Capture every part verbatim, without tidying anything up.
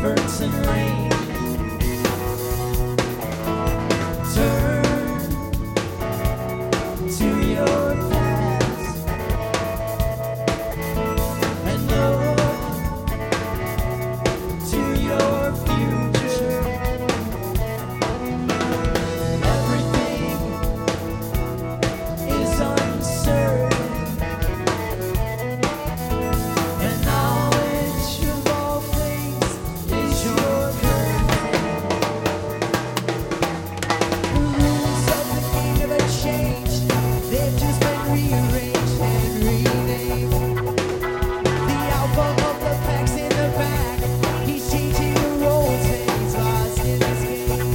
comforts and rain. Turn to your past and look to your future. Everything is uncertain, and knowledge of all things is your curtain. The rules of the game never changed, they've just been rearranged and renamed. The alpha of the pack's in the back, he's changing the roles and he's lost in this game.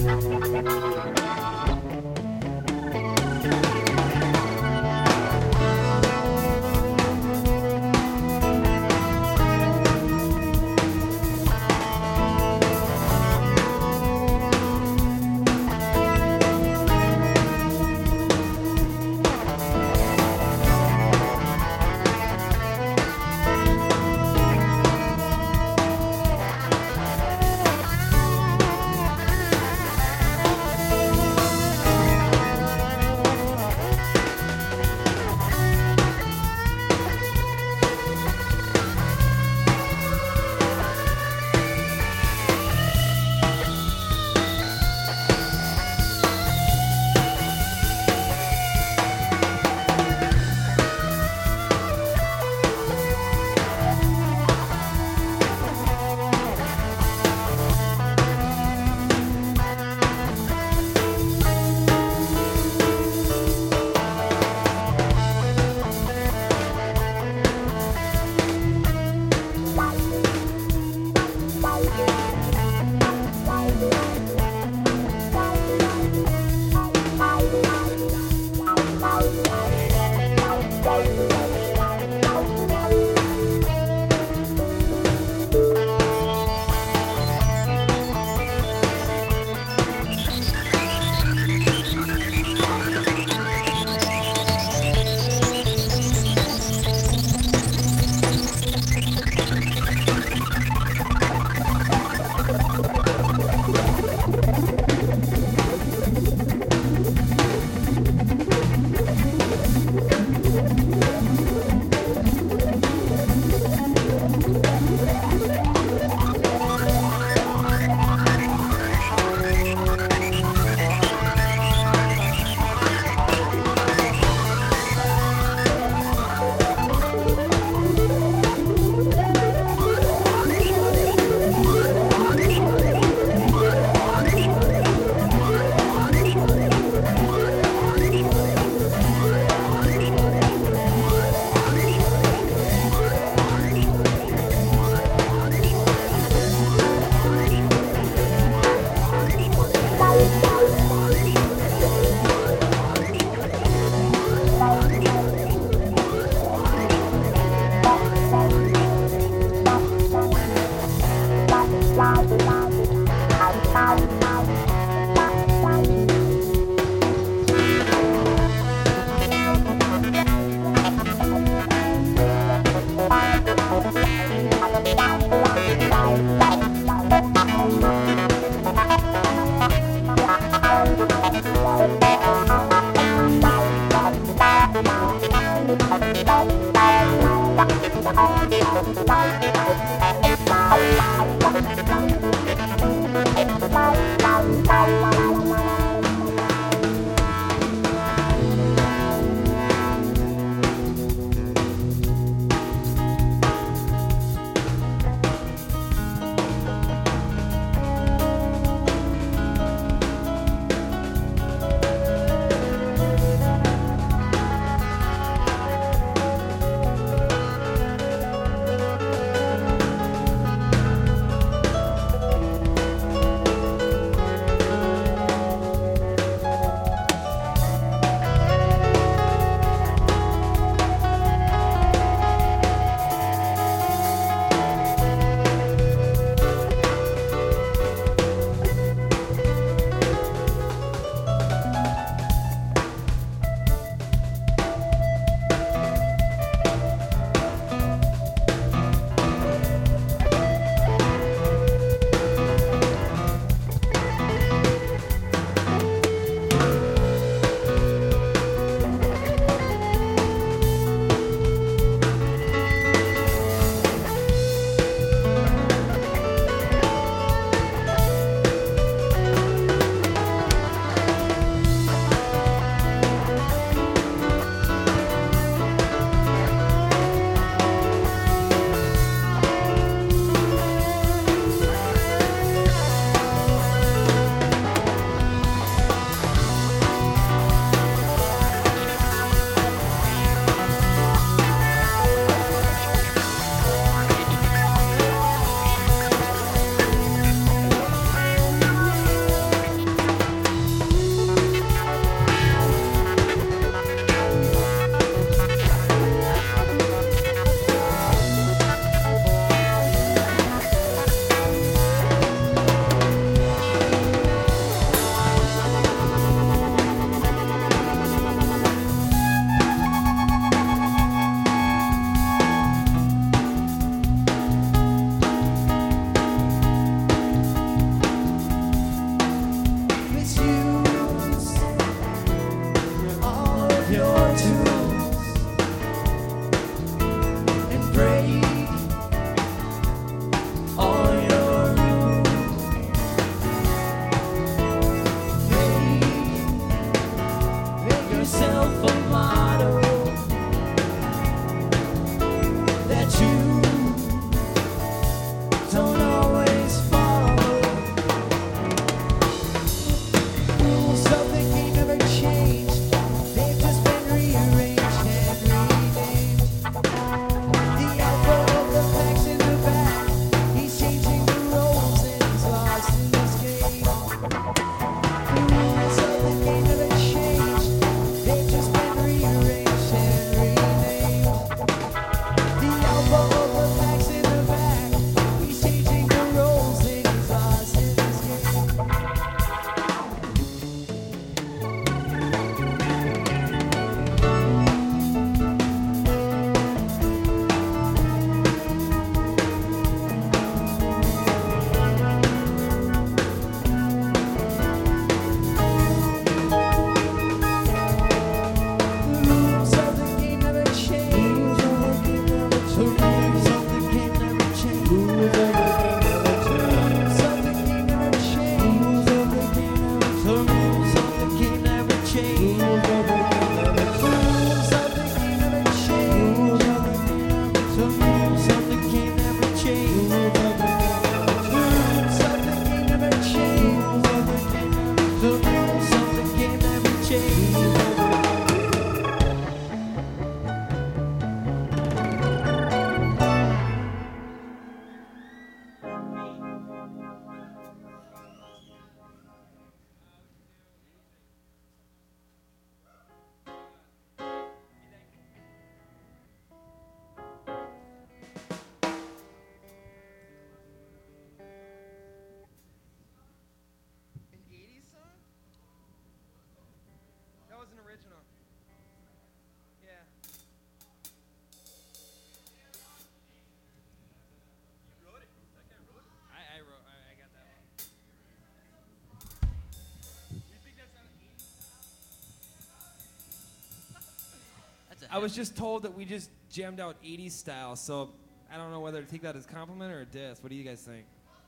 I was just told that we just jammed out eighties style, so I don't know whether to take that as a compliment or a diss. What do you guys think?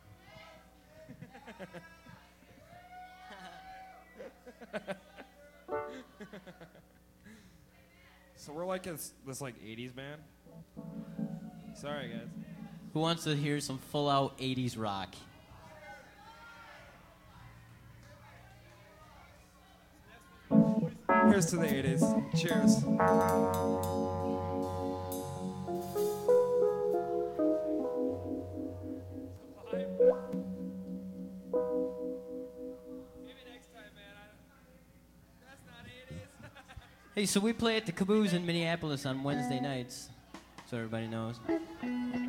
So we're like this, this like eighties band. Sorry, guys. Who wants to hear some full-out eighties rock? Here's to the eighties. Cheers. Hey, so we play at the Caboose in Minneapolis on Wednesday nights, so everybody knows.